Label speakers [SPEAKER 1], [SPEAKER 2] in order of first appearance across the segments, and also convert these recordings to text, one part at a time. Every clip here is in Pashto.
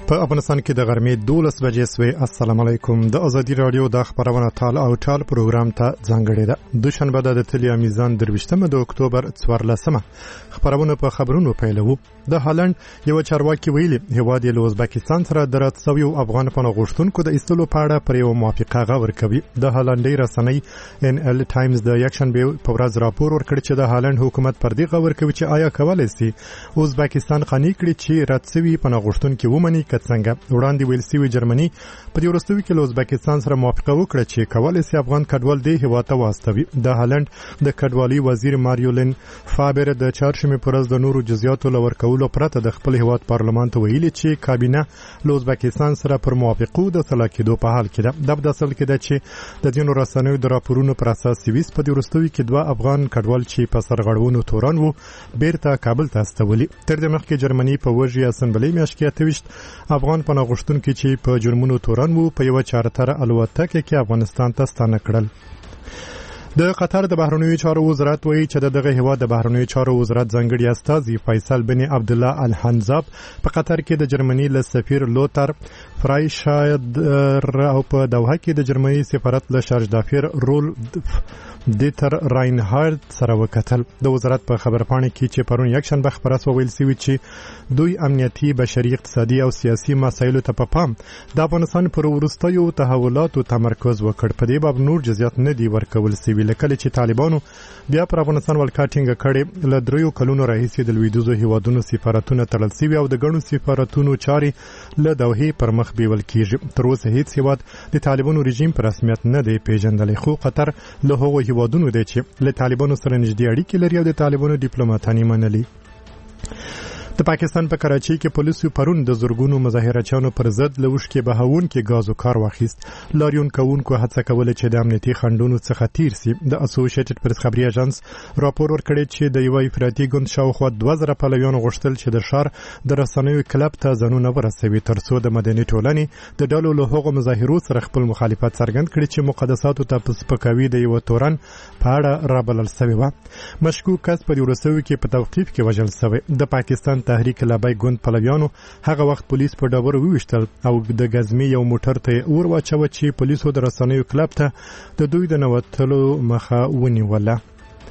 [SPEAKER 1] په افغانستان کې د غرمې 12 بجې سوي. السلام علیکم. د ازادي رادیو د خبرونه ټال او ټال پروګرام ته ځانګړی ده. دوشنبه د تلیا میزان 23 د اکتوبر 14 خبرونه په خبرونو پیلو. د هالند یو چارواکي ویلي هیواد له ازبکستان سره د راتسوي افغان پناه غوښتونکو د ایستلو په اړه پر یو موافقه غور کوي. د هالندي رسنۍ NL ټایمز د یکشنبه په ورځ راپور ورکړ چې د هالند حکومت پر دې غور کوي چې آیا کولای شي ازبکستان قانع کړي چې راتسوي پناه غوښتونکو ومني څنګه. وړاندې ویل شوی جرمني په دې وروستیو کې له ازبکستان سره موافقه وکړه چې کولای شي افغان کډوال دی هیواد ته واستوي. د هالند د کډوالي وزیر ماریولین فابر د چهارشنبه پر ورځ د نورو جزئیاتو لور کولو پرته د خپل هیواد پارلمان ته ویلي چې کابینه له ازبکستان سره پر موافقو د سلاکېدو په حال کې ده. د اصل کې ده چې د دینو رسنیو د راپورونو پر اساس سویس په دې وروستیو کې دوه افغان کډوال چې په سرغړونو تورن وو بیرته کابل ته استولي. تر دې مخکې جرمني په وژي اسمبلی میاشت کې افغان پناه غوښتونکي چې په جرمونو تورن وو په یو چارتر الوتکه کې افغانستان ته ستانه کړل. د قطر د بهرنیو چارو وزارت وایي چې دغه هیواد د بهرنیو چارو وزارت ځانګړي استازي فیصل بن عبد الله الحنزاب په قطر کې د جرمني له سفیر لوتر فرایشاید او په دوحه کې د جرمني سفارت له شارج دافیر رول دیتر راینهارد سره وکتل. د وزارت په خبرپاڼه کې چې پرون یکشنبه خبره ویل شوی چې دوی امنیتي بشري اقتصادي او سیاسي مسایلو ته په پام د افغانستان پر وروستیو تحولاتو تمرکز وکړ. په دې باب نور جزئیات نه دی ورکول شوی. لکه چې طالبانو بیا پر افغانستان ولکاټینګ کړي له 3 کلونو راهیسې د لویدیځو هیوادونو سفارتونه تړل شوي او د ګڼو سفارتونو چارې له دوحې پر مخ بیول کیږي. تر اوسه هیڅ هیواد د طالبانو رژیم پر رسمیت نه دی پیژندلی، خو قطر له هغو هیوادونو دی چې له طالبانو سره نږدې اړیکې لري او د طالبانو ډیپلوماټان یې منلي. د پاکستان په کراچۍ کې پولیسو پرون د زورګونو مظاهرچیانو پر ضد لوش کې بهاون کې غازو کار واخیست. لاریون کوونکو هڅه کوله چې د امنیتي خنډونو څخه تیر سي. د اسوسییټډ پریس خبري اژانس راپور ورکړی چې د یو افراطي ګوند شاوخوا 2000 پلویان غوښتل چې د شهر د رسنیو کلب ته ځانونه ورسوي ترڅو د مدني ټولنې د ډلو له هغو مظاهرو سره خپل مخالفت څرګند کړي چې مقدساتو ته سپکاوي د یو تورن په اړه رابلل شوی و. مشکوک کس په وروستیو کې په توقیف کې وژل شوی. د پاکستان تحریک لابای ګوند پلویانو هغه وخت پولیس په ډبرو وویشتل او د غزمي یو موټر ته اور واچوه چې پولیسو د رسنیو کلب ته د دوی د نوتلو مخه ونیوله.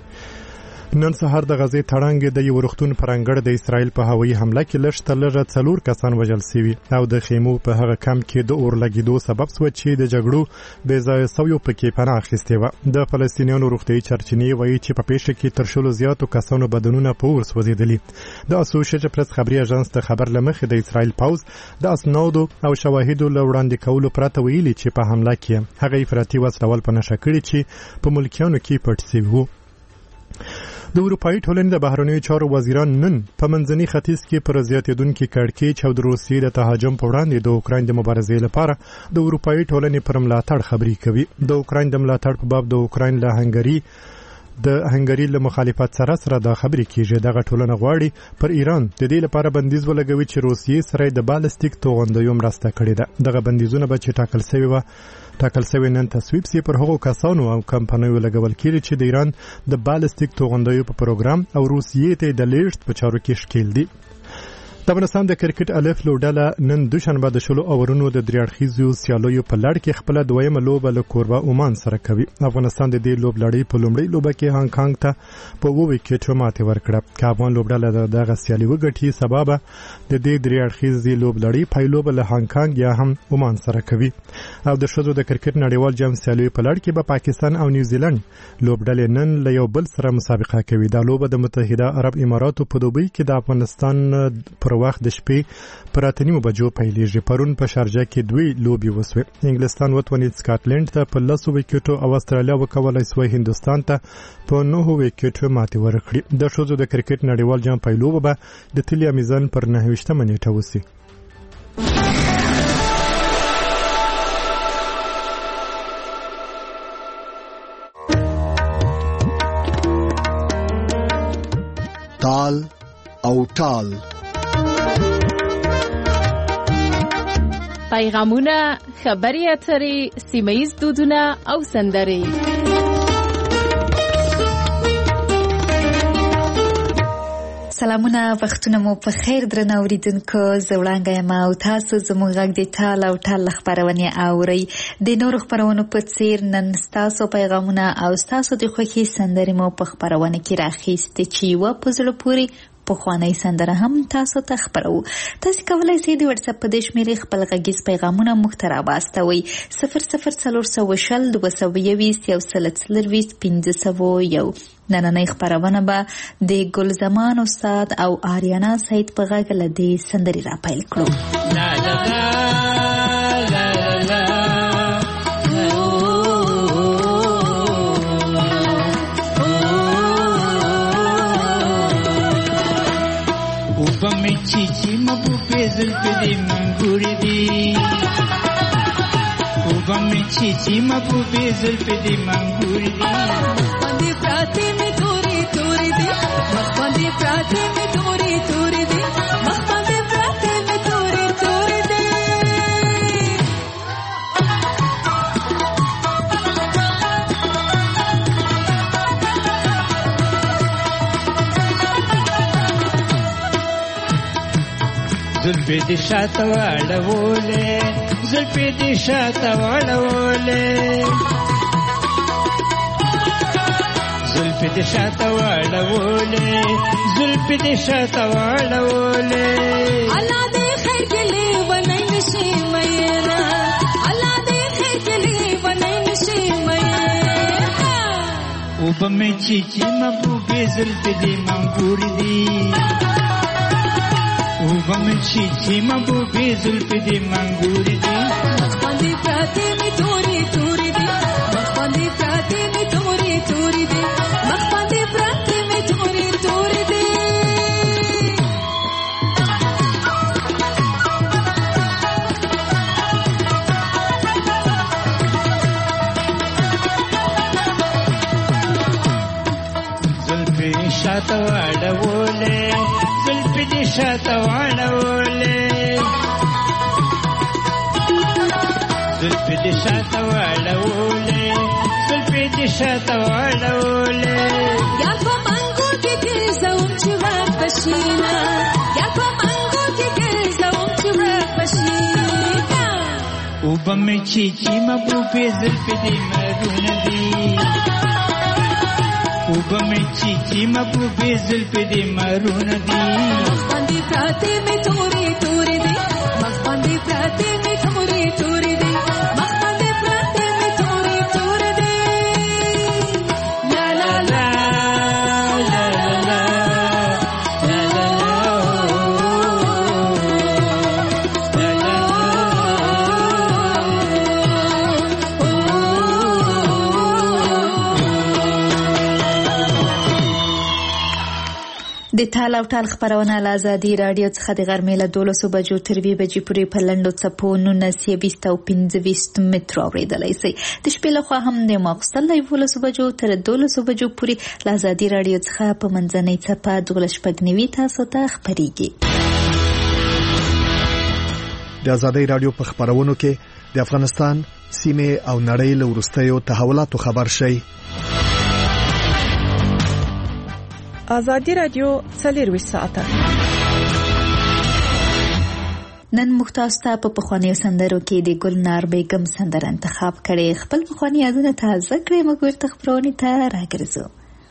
[SPEAKER 1] نن سهار د غزې تړانګ د یو روغتون پرنګړ د اسرائیل په هوایي حمله کې لږ 4 کسان وژل شوي او د خیمو په هغه کم کې د اور لګیدو سبب شو چې د جګړو بې ځایه سویو پکې پناه اخیستې وه. د فلسطینیانو روغتیایي سرچینې وایي چې په پیښه کې تر 100 زیاتو کسانو بدنونه په اور سوځېدلي. د اسوسییټډ پریس خبري اژانس ته خبر لمخې د اسرائیل پوځ د اسنادو او شواهدو له وړاندې کولو پرته ویلي چې په حمله کې هغه افراطي وسلوال په نښه کړي چې په ملکیانو کې پټ شوي وو. د اروپایي ټولنې د بهرنیو چارو وزیران نن په منځني ختیځ کې پر زیاتېدونکي کړکېچ او د روسیې د تهاجم په وړاندې د اوکراین د مبارزې لپاره د اروپایي ټولنې پر ملاتړ خبرې کوي. د اوکراین د ملاتړ په باب د اوکراین له هنګري له مخالفت سره دا خبرې کیږي. دغه ټولنه غواړي پر ایران د دې لپاره بندیز ولګوي چې روسیې سره د بالستیک توغندیو مرسته کړې ده. دغه بندیزونه به چې ټاکل شوی نن تصویب سي پر هغو کسانو او کمپنیو لګول کیږي چې د ایران د بالستیک توغندیو په پروګرام او روسیې ته د لیږد په چارو کې ښکیل دي. د افغانستان د کرکټ الف لوبډله نن دوشنبه د 10 اورونو د دریاړخیزو سیالیو په لړ کې خپل دویمه لوبه له کوربه عمان سره کوي. افغانستان د دې لوبلړۍ په لومړۍ لوبه کې هانګ کانګ ته په 2 وکټو ماتې ورکړه. که افغان لوبډله دغه سیالي وګټي سبب د دې دریاړخیزې لوبلړۍ پایلوبه له هانګ کانګ یا هم عمان سره کوي. او د ښځو د کرکټ نړیوال جام سیالیو په لړ کې به پاکستان او نیوزیلند لوبډلې نن له یو بل سره مسابقه کوي. دا لوبه د متحده عرب اماراتو په دوبۍ کې د افغانستان پر وخت د شپې پر 8 بجو پیلېږي. پرون په شارجه کې 2 لوبي وسوي. انګلستان وتونید سکاټلند ته په 10 وکټو او استرالیا وکولای سو هندستان ته په 9 وکټو ماتې ورکړي. د ښځو د کرکټ نړیوال جام پیلوبه به د تلیا میزان پر 9 نیټه وسی.
[SPEAKER 2] تال او ټال
[SPEAKER 3] پیغامونه، خبري اترې، سیمه‌ییز دودونه او سندرې.
[SPEAKER 4] سلام سلامونه وختونه مو په خیر درنه اوریدونکو زوړانګه یم او تاسو زموږ غږ د ټال او ټال خبرونه اورئ د نور خبرونو په څیر نن تاسو پیغامونه او تاسو د خوښي سندرې مو په خبرونه کې راخېستې چې و په زړه پورې په خواني سندره هم تاسو ته خبرو. تاسو کولای شئ د واتس اپ په دې شمیرې خپل غږیز پیغامونه مخ ته راوستوئ 004022 نننۍ خبرونه به د ګلزمان استاد او آریانا سید په غږ له دې سندرې را پیل کړو. لا لا لا لا لا
[SPEAKER 5] چیچی مبو پیزل پدی منگوری دی اوبا می چیچی مبو پیزل پدی منگوری دی مخبندی پراتی می توری توری دی مخبندی پراتی می توری توری دی مخبندی پراتی می توری توری دی زلفی دی شاتا واړوله زلفی دی شاتا واړوله زلفی دی شاتا واړوله زلفی دی شاتا واړوله الله دې خیر کلی ونای نشي مېنا الله دې خیر کلی ونای نشي مېنا او په مې چې مبوبې زلفی دی منګور دی وبمشي چې مبوبې زلفې دې منګورې دي مخبندې پراتې مې تورې تورې دي مخبندې پراتې مې تورې تورې دي مخبندې پراتې مې تورې تورې دي زلفې شاته واړولې زلفې دې شاته واړولې زلفې دې شاته واړولې زلفې دې شاته واړولې یا په منګو کې ګرځوم چې وخت بشینا یا په منګو کې ګرځوم چې وخت بشینا اوبه مې چې مبوبې زلفې دې مرونه دي اوبه مې چې مبوبې زلفې دې مرونه دي مخبندې پراتې مې تورې تورې دي مخبندې پراتې مې تورې تورې دي مخبندې پراتې مې تورې تورې دي لا لا لا لا لا لا لا
[SPEAKER 4] د ټال او ټال خبرونه له ازادي راډیو څخه د غرمې له 12 بجو تر 2 بجې پورې په لنډو څپو 19 او 15 مترو اورېدلی شئ. د شپې لخوا هم د ماخوستن له 11 بجو تر 12 بجو پورې له ازادي راډیو څخه په منځنۍ څپه 12 تاسو ته خپرېږي.
[SPEAKER 2] د ازادي راډیو په خبرونو کې د افغانستان سیمه او نړۍ له وروستیو تحولاتو خبر شئ.
[SPEAKER 6] ازادي رادیو 24 ساعته
[SPEAKER 4] نن مختاستا په پخوانیو سندرو کې د ګلنار بیگم سندر انتخاب کړي. خپل پخوانی یادونه تازه کړئ. موږ ورته خبرونه ته راګرځو.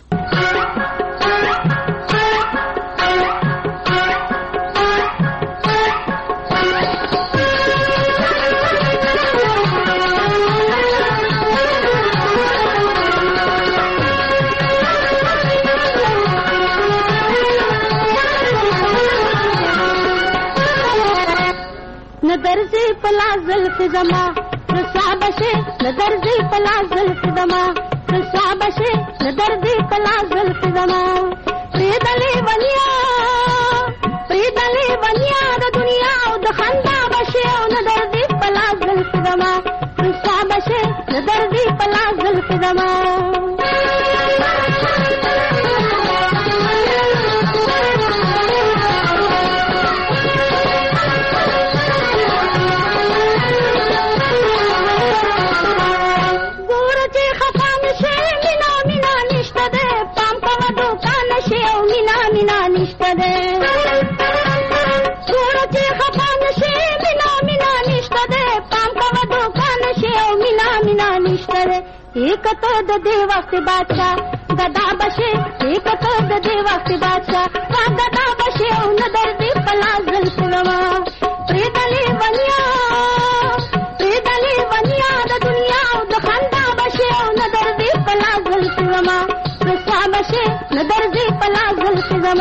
[SPEAKER 7] ندرزی پلا زلف زما رسوا بشه ندرزی پلا زلف زما رسوا بشه ندرزی پلا زلف زما پریدلی ونیا د دنیا او د خندا بشه او ندرزی پلا زلف زما رسوا بشه ندرزی پلا زلف زما خفان کته د دې وخت بادشاہ غدا بشه کته د دې وخت بادشاہ غدا بشه او نظر دې پلازل سلام پریدلی ونیا د دنیا او د خندا بشه او نظر دې پلازل سلام رسوا بشه نظر دې پلازل سلام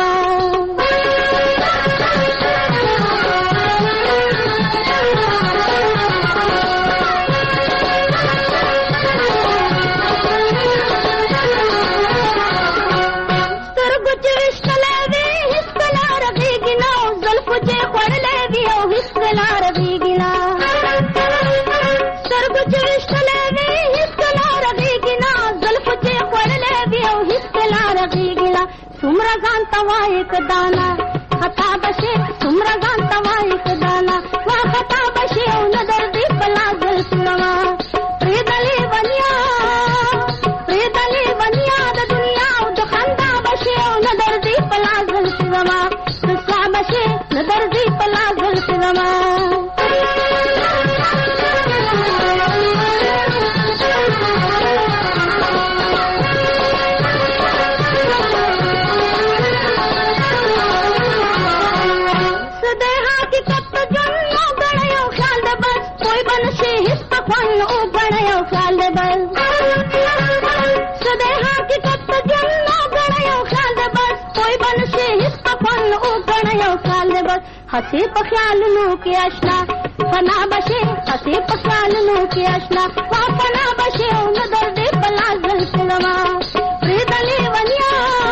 [SPEAKER 7] سمرا ځان توای کدانا خطا بشه سمرا ځان توای کدانا وا خطا بشه او نظر دې پلازل سلام پریدلی ونیا د دنیا او د خندا بشه او نظر دې پلازل سلام رسوا بشه نظر دې پلازل سلام हसी पख्यालनू के आशना फना बशे हसी पख्यालनू के आशना वा फना बशे नदर दे पलाजल सिलमा प्रीदली वनिया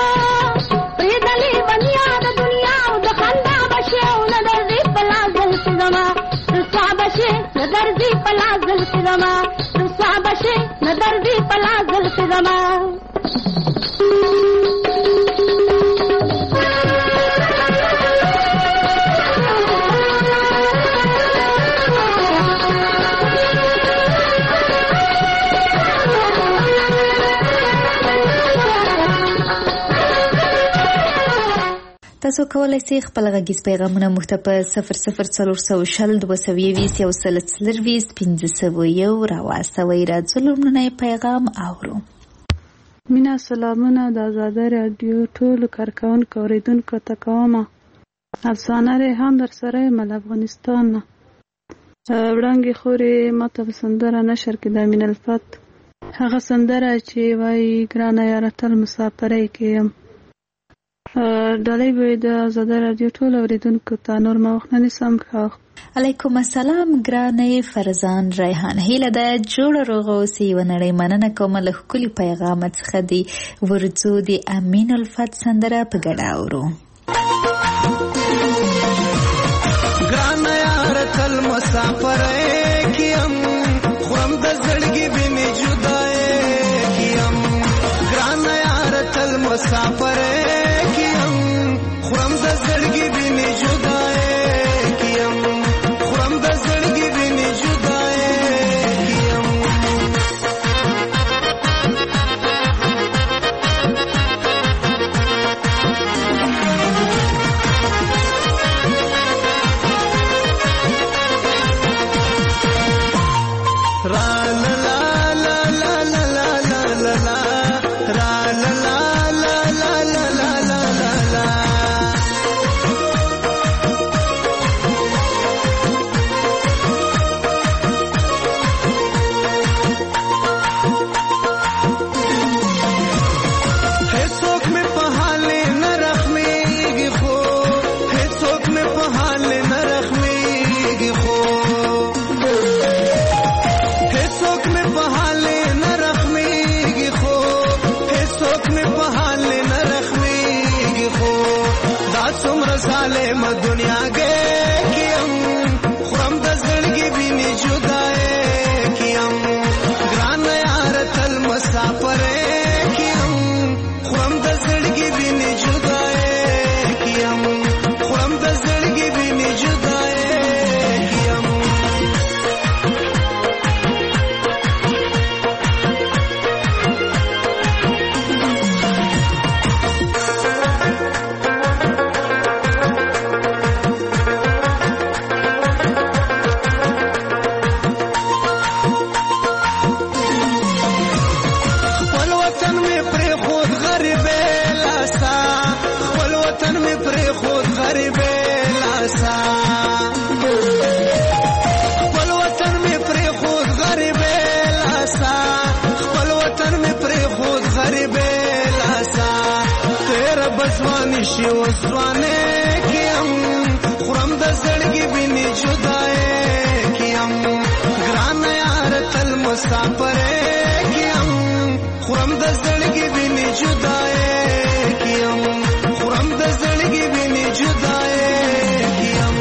[SPEAKER 7] द दुनिया द खंदा बशे नदर दे पलाजल सिलमा रुसवा बशे नदर दे पलाजल सिलमा रुसवा बशे नदर दे पलाजल सिलमा
[SPEAKER 4] تاسو کولای شئ خپل غږیز پیغامونه موږ ته په 00420 راواستوئ. راځو لومړنی پیغام اورو.
[SPEAKER 8] مینا سلامونه د آزاده رادیو ټولو کارکونکو اوریدونکو ته کوم. افسانه ریحان در سره مل افغانستان وړاندې خوري ماته سندره نشر کې د امین الفت هغه سندره چې وایي ګرانه یاره تل مسافرۍ کې یم. ډالۍ به د آزاده رادیو ټولو اوریدونکو ته نور ما وخت نه نیسم.
[SPEAKER 4] علیکم السلام ګرانې فرزان ریحان هیله ده جوړه روغه اوسې. یوه نړۍ مننه کوم له ښکلي پیغامه څخه د ورځو د امین الفت سندره په ګډه اورو.
[SPEAKER 9] ګرانه یاره تل مسافرۍ کې یم خورم د زړګي بینې جدایۍ کې یم. ګرانه یاره تل مسافرۍ کې یم خورم د زړګي بینې جدایۍ کې یم. خورم د زړګي بینې جدایۍ کې یم. را لا لا لا لا لا لا لا لا را لا لا لا لا لا لا لا لا هیڅوک مې په حال نه رحمېږي خو هیڅوک مې په حال نه رحمېږي خو هیڅوک مې په حال نه رحمېږي خو هیڅوک مې په حال نه رحمېږي خو دا څومره ظالم دنیا کې یم خورم د زړګي وینې جدایۍ کې یم. ګرانه یاره تل مسافرۍ کې یم خورم د زړګي وینې جدایۍ کې یم. خورم د زړګي وینې جدایۍ کې یم. ځواني شي وسوانه کیم خرم د زړګي بیني جدای کیم ګران یار تل مسافر کیم خرم د زړګي بیني جدای کیم خرم د زړګي بیني جدای کیم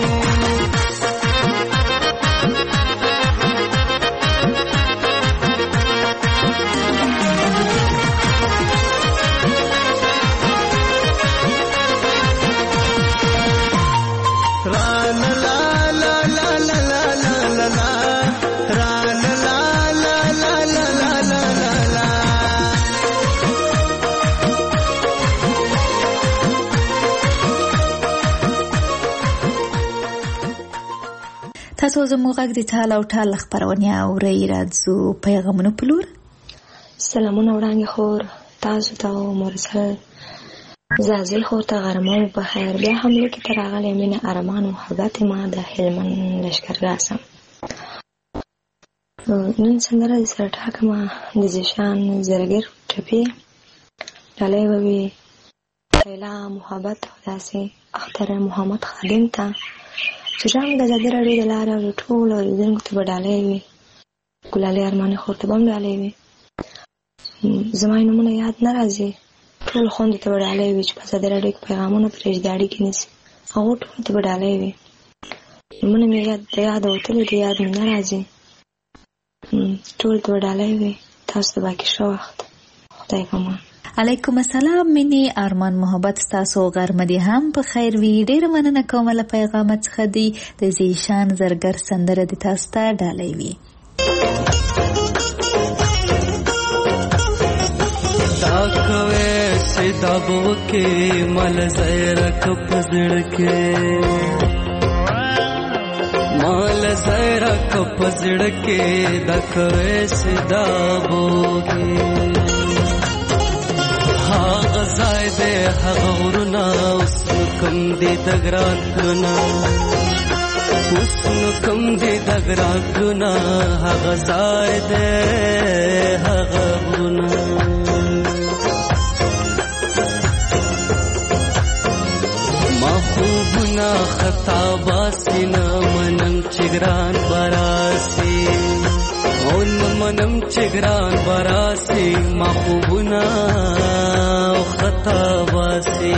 [SPEAKER 4] تاسو زموږ غږ د ټال او ټال خبرونه اورئ راځو پیغامونه پلور
[SPEAKER 10] سلامونه وړاندې خور تاسو ته مرسل زازل خور ته غرمه په خیر بیا هم لکه تر راغلی مینه ارمان او محبت ما د هلمند لشکرګاه سم نن سندره د سره ټاکمه د زیشان زرګر ټپي ډالۍ ووي لیلا محبت او داسې اختر محمد خادم ته چې ځان د ازادي راډیو د لارې او ټول اوریدونکو ته به ډالۍ وي ګلالۍ ارماني خور ته به هم ډالۍ وي زما نومونه یاد نه راځي ټول خوندو ته به ډالۍ وي چې په ازادي راډیو کې پیغامونه پرېږدي اړیکې نیسي هغو ټولو ته به ډالۍ وي نومونه مې یاد وتلي دي یاد مې نه راځي ټول ته به ډالۍ وي تاسو ته باقي ښه وخت خدای پامان
[SPEAKER 4] علیکم السلام مینی ارمان محبت تاسو غرمه دي هم په خیر وي ډیره مننه کوم له پیغامات څخه دی د زیشان زرګر سندره د تاسو ته ډالۍ وي
[SPEAKER 11] دا کوي سیدا بو کې مل زیرک پزړ کې مال زیرک پزړ کې دا کوي سیدا بو کې هغه ځای دې هغه ورونه اوس کوم دې د ګران کړنا اوس کوم دې د ګران کړنا هغه ځای دې هغه ورونه محبوبنا خطا باسینا منم چګران براسی اون منم چګران براسی محبوبنا خطا باسی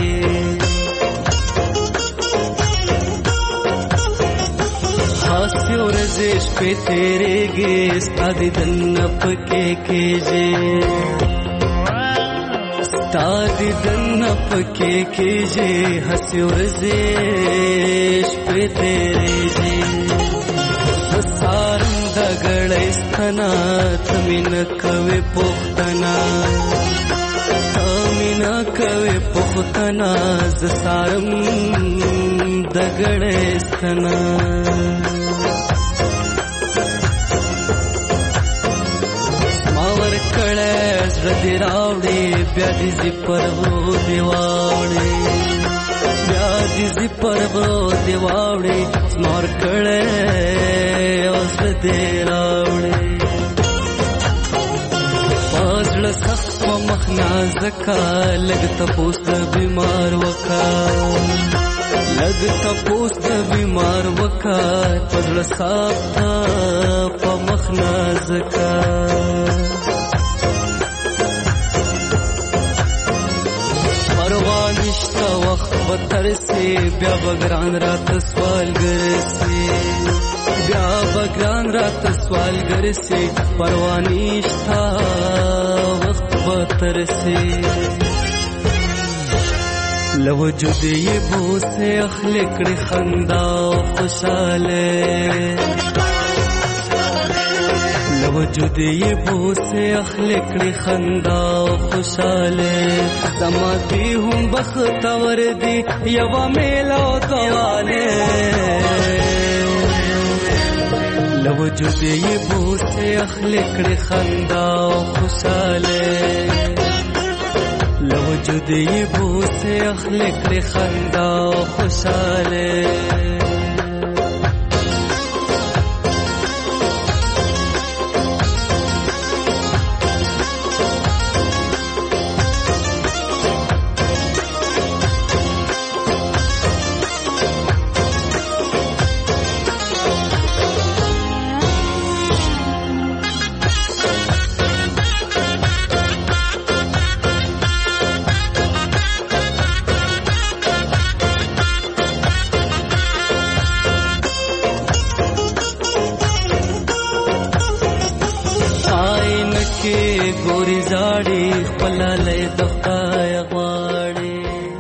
[SPEAKER 11] خاصی ورزش پہ تیرے گے استادی دنپ کے کیجے استادی دنپ کے کیجے ہنسی ورزش پہ تیرے جے سارم دگڑستنا تمین کوي پختنا تمین کوي پختنا ز سارم دگڑستنا ماور کړه زړه راوړې بیا دې پرو دیواړې بیا دې پرو دیواړې مار کړه اوس دې راوړې پازړه سخت مخنا زکا لګت پوست بیمار وکا لګت پوست بیمار وکا پازړه سخت مخنا زکا پروانشتا وقت بتر سے بیا بگران رات سوال گر سے بیا بگران رات سوال گر سے پروانشتا وقت بتر سے لوجود یہ بو سے اخلق خندا خوشالے لوجود یہ بو سے اخلق خندا خوشالے سماتی ہوں بختور دی یوا میلا قوالے لوجود یہ بو سے اخلق خندا خوشالے لوجود یہ بو سے اخلق خندا خوشالے خدای غواړي.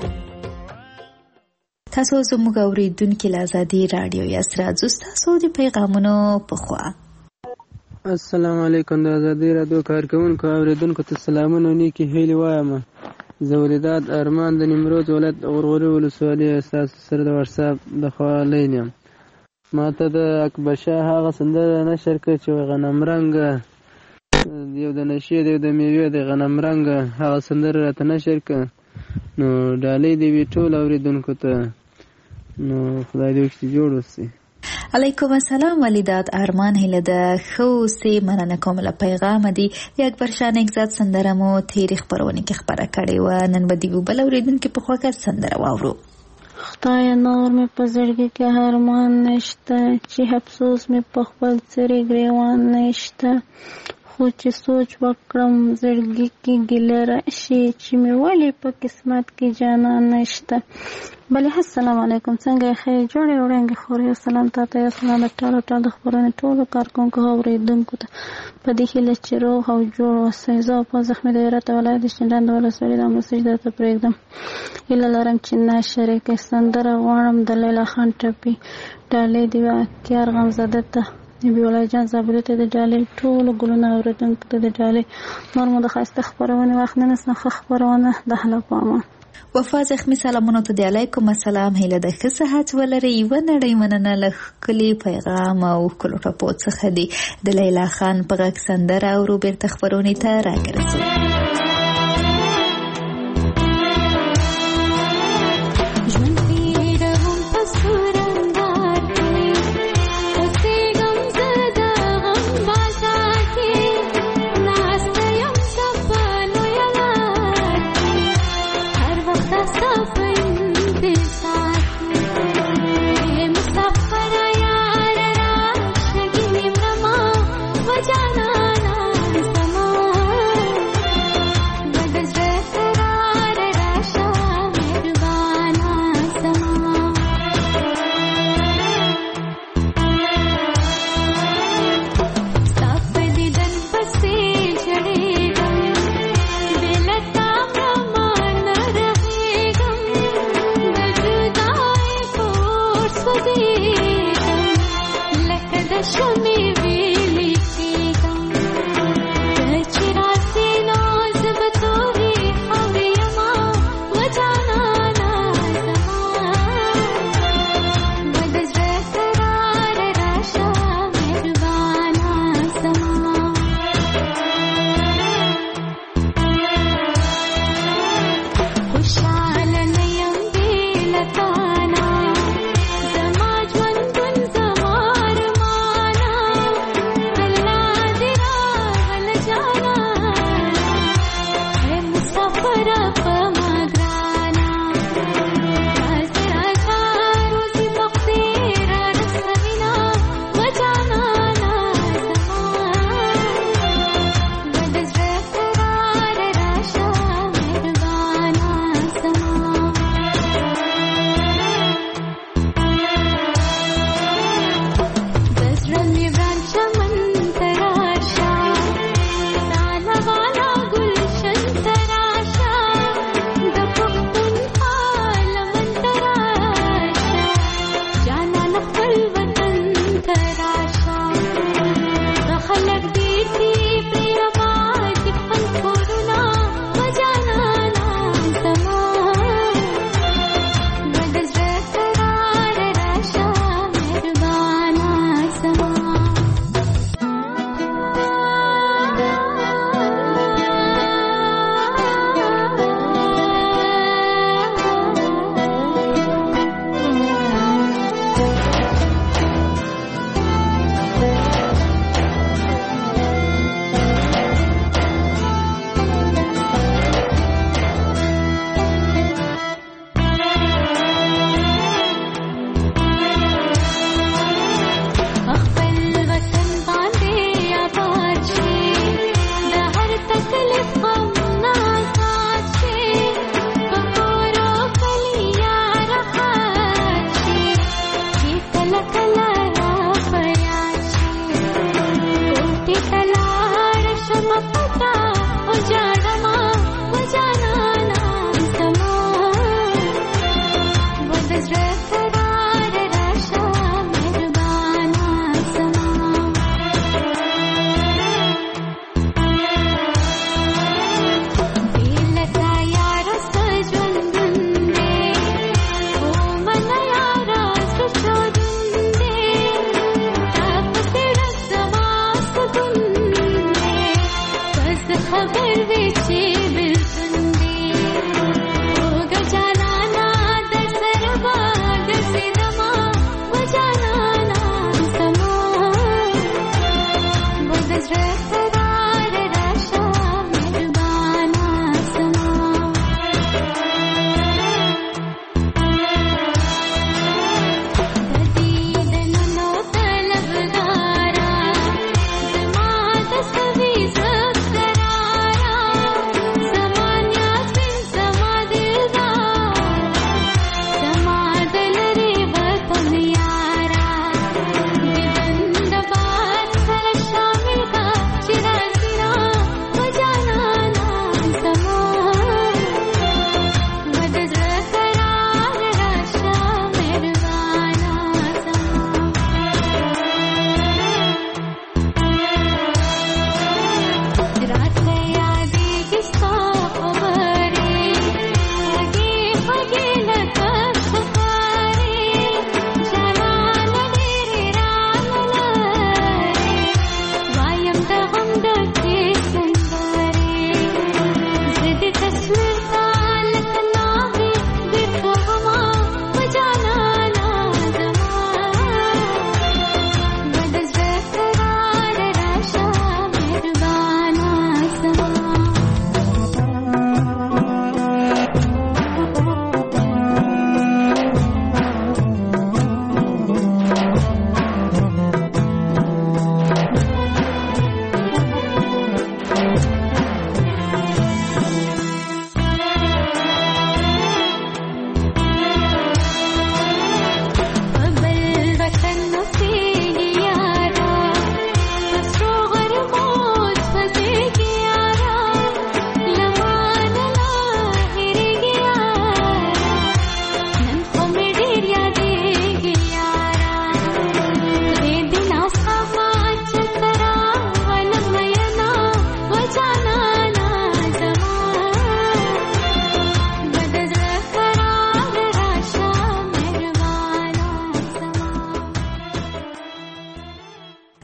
[SPEAKER 4] تاسو زموږ اوریدونکو له آزادي رادیو یاسر تاسو د پیغامونو په خوا.
[SPEAKER 12] السلام علیکم. د آزادي رادیو کارکونکو اوریدونکو ته سلامونه نیکی هیلې وایم. زولیداد ارمان د نیمروز ولایت غورغوري ولسوالۍ استاد سره د واتساپ د خوا لینم. ماته د اکبشاه هغه سندره نشر کړ چې غنم رنګ یو د نشي دی د میوې د غنم رنګ هغه سندره راته نشر کړ. نو ډالۍ دی وی ټول اوریدونکو ته. نو خدای دې وکړي جوړ وسی.
[SPEAKER 4] علیکم السلام ولیدات ارمان هله د خو سي مننه کوم له پیغام دی د اکبر شاه نگزاد سندره مو تاریخ پرونه کې خبره کړې و. نن به دی بل اوریدونکو په خوا کې سندره واورو.
[SPEAKER 13] خدای نور مې په زړګي کې هرمان نشته چې افسوس مې په خپل سری ګریوان نشته. خو چې سوچ وکړم زړګي کې ګیله راشي چې مې ولې په قسمت کې جانان نشته. بله السلام علیکم. څنګه خیر جوړې وړاندې خوري. سلام تاسو ته سلام ټولو د خبرونو ټولو کارکونکو اوریدونکو ته په دې هیله چې روغ او جوړ اوسئ. زه په زخمي دایره ولایت شینډان د ولسوالۍ د مسجد ته پرېږدم. هیله لرم چې ناشره کې سندره غواړم د لیلا خان ټپي ډالۍ دی کیار غمزده ته نبی الله جان زابل ته د ډالۍ ټولو ګلونه اوریدونکو ته د ډالۍ نور مو د خاصه خبرونه وخت نه نس خبرونه د هله پامه.
[SPEAKER 4] وفا زخمی سلامونو ته دی. علیکم السلام. هیله د ښه صحت ولرئ. یوه نړۍ مننه له ښکلي پیغام او ښکلو ټپو څخه دی د لیلا خان په غږ سندره اورو. بیرته خپرونې ته راګرځو.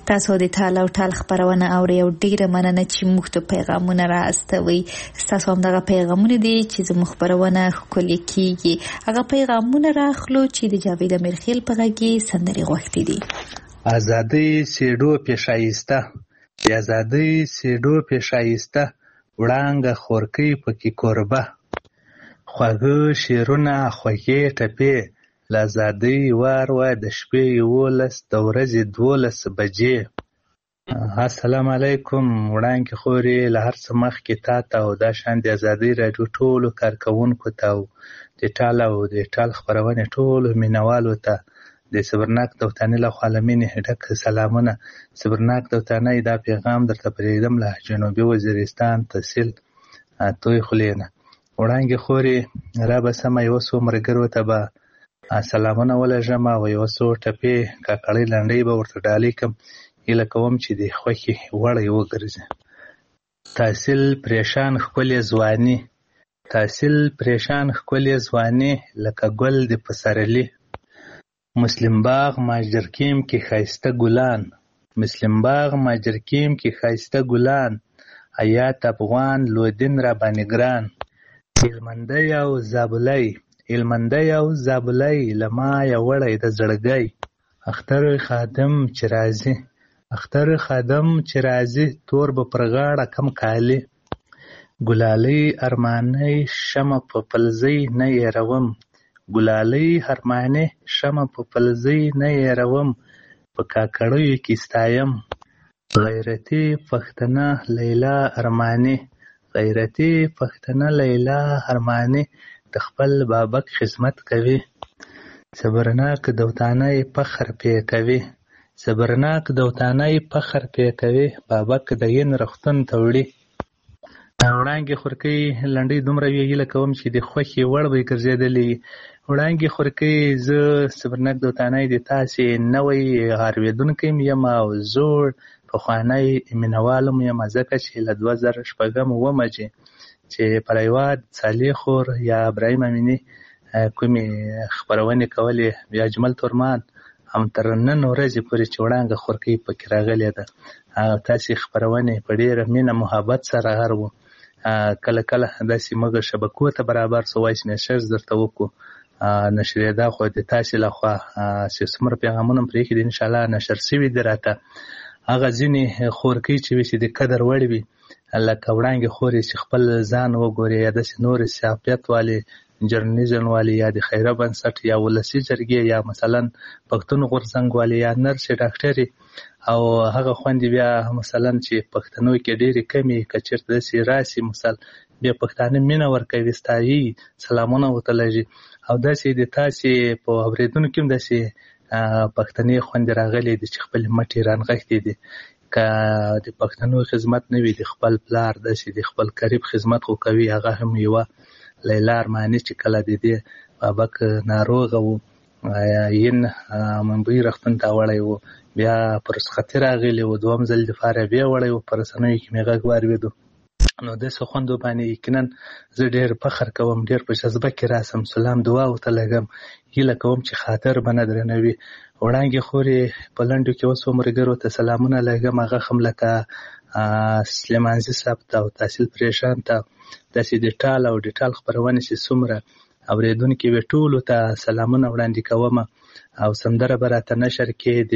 [SPEAKER 4] تاسو د ټال او ټال خبرونه اوري او ډیره مننه چې موږ ته پیغامونه راستوي. تاسو هم دغه پیغامونه دي چې زموږ خبرونه خولي کیږي. هغه پیغامونه راخلو چې د جاوید امیرخیل په غږی سندري غوښتي دي.
[SPEAKER 14] آزادۍ سیډو پیشایسته آزادۍ سیډو پیشایسته وړانګه خورکی پکې کوربه خواږه شیرونه خوږې ټپې له آزادۍ وار وای د شپې 11 د ورځې 12 بجې. السلام علیکم وړانګې خورې له هر څه مخکې تا ته او دا شان د آزادۍ راډیو ټولو کارکوونکو ته او د ټال او د ټال خپرونې ټولو مینوالو ته د صبرناک دوتاني له خوا له مینې ډک سلامونه. صبرناک دوتاني دا پیغام درته پرېږدم له جنوبي وزیرستان تحصیل توی خولې نه. وړانګې خورې رابه سمه یو څو ملګرو ته به سلامونه ولېږم او یو څو ټپې کاکړۍ لنډۍ به ورته ډالۍ کړم. هیله کوم چې د خوښې وړی وګرځي. تحصیل پریشان ښکلې ځواني تحصیل پریشان ښکلې ځواني لکه ګل د پسرلي مسلم باغ ماجرکیم کې ښایسته ګلان مسلم باغ ماجرکیم کې ښایسته ګلان حیات افغان لودین را باندې ګران هلمندی او زابلی هلمندی او زابلی له مایه وړی د زړګی اختر خادم چې راځي اختر خادم چې راځي تور به پر غاړه کم کالي ګلالۍ ارمانۍ شمه په پلزۍ نه یېروم ګلالۍ ارمانۍ شمه په پلزۍ نه یېروم په کاکړیو کې ستایم غیرتي پښتنه لیلا ارماني غیرتي پښتنه لیلا ارماني د خپل بابک خدمت کوي صبرناک دوتانه فخر پې کوي صبرناک دوتانه فخر پې کوي بابک د ین رختون ته وړي. وړانګې خورکۍ لنډۍ دومره وي هیله کوم چې د خوښې وړ به یې ګرځېدلې. وړانګې خورکۍ زه صبرناک دوتانه د تاسې نوی اورېدونکی یم او زوړ پخوانی مینهوال هم یم ځکه چې له 2006 چې پر هیواد صالح خور یا ابراهیم امیني کومې خپرونې کولې یا اجمل تورمان هم تر نن ورځې پورې چې وړانګه خورکۍ پکې راغلې ده. تاسې خپرونې په ډېره مینه محبت سره هر و کله کله داسې موږ شبکو ته برابر سو وایس میسیج درته وکړو نشریدا خو د تاسې لخوا چې څومره پیغامونه هم پرېښي دي انشاءالله نشر سوي دي راته. هغه ځینې خورکۍ چې وي چې د قدر وړ وي لکه وړانګې خورې چې خپل ځان وګوري یا داسې نورې صحافیت والې جرنالیزم والي یا د خیره بنسټ یا ولسي جرګې یا مثلا پښتون غورځنګ والي یا نرسې ډاکټرې او هغه خوندې بیا مثلا چې پښتنو کې ډېرې کمې که چېرته داسې راسي مثال بیا پښتانه مینه ورکوي ستایي سلامونه ورته لږي او داسې د تاسې په اورېدونکو هم داسې پښتنې خوندې راغلي دي چې خپل مټې رانغښتې دي. که د پښتنو خدمت نه وي د خپل پلار داسې د خپل قریب خدمت خو کوي هغه هم یوه لیلا ارماني چې کله د دې بابک ناروغه و یین منبوي رختون ته وړی و بیا په رخصتي راغلی و دوهم ځل دپاره بیا وړی و په رسنیو کې مې غږ واورېدو نو داسې خوندو باندې یقینا زه ډېر فخر کوم ډېر په جذبه کې راسم سلام دعا ورته لګم هیله کوم چې خاطر به نه درنوي. وړانګې خورې په لنډو کې اوس ملګرو ته سلامونه لګم هغه هم لکه سلیمانزي صاحب ته او تحصیل پریشان ته داسې د ټال او د ټال خپرونې چې څومره اورېدونکي وي ټولو ته سلامونه وړاندې کوم او سندره به راته نشر کې د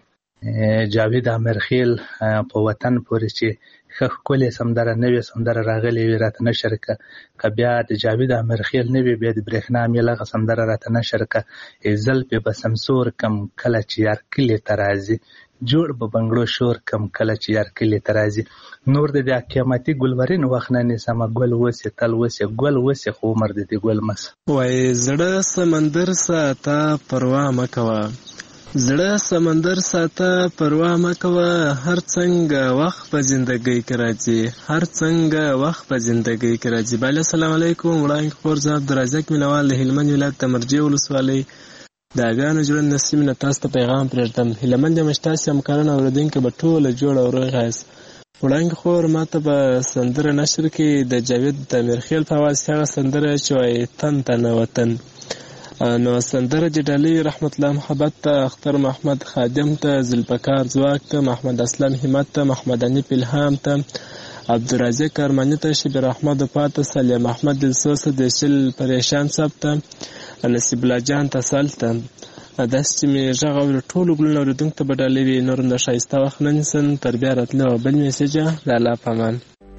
[SPEAKER 14] جاوید امیرخیل په وطن پورې چې ښه ښکلې سندره نوې سندره راغلې وي راته نشر که بیا د جاوید امیرخیل نه وي بیا د برېښنا میل هغه سندره راته نشر که زلفې به سمسور کم کله چې یار کلي ته راځي جوړ به بنګړو شور کم کله چې یار کلي ته راځي نور د دې قیامتي ګلورین وخت نه نیسمه ګل وسې تل وسې ګل وسې خو عمر د دې ګل مس
[SPEAKER 15] وای زړه سمندر ساته پروا مه کوه زړه سمندر ساته پروا مه کوه هر څنګه وخت په زندګۍ کې راځي هر څنګه وخت په زندګۍ کې راځي. بله السلام علیکم وړانګې خور زه عبدالرزاق مینوال د هلمند ولایت د مرجې ولسوالۍ د اګانو ژوند نسیم نه تاسو ته پیغام پرېږدم. هیله مند یم چې تاسې همکاران اورېدونکي به ټوله جوړ او روغ یاست. وړانګې خور ما ته به سندره نشر کړي د جاوید امیرخیل په اواز هغه سندره چې وایي تن تنه وطن نو سندره د ډالۍ رحمت الله محبت ته، اختر محمد خادم ته، ذوالفقار ځواک ته، محمد اسلم همت ته، محمد انیف الهام ته، عبدالرزاق ارماني ته، شبیر احمد وفات ته، سلیم احمد دلسوز ته، دشل پریشان صاحب ته، نصیب الله جان ته، سل ته. داسې چې مې غږ اوري ټولو ګلونو اورېدونکو ته به ډالۍ وي. نور د ښایسته وخت نه نیسم، تر بیا راتلو. بل میسیجه د الله په امان.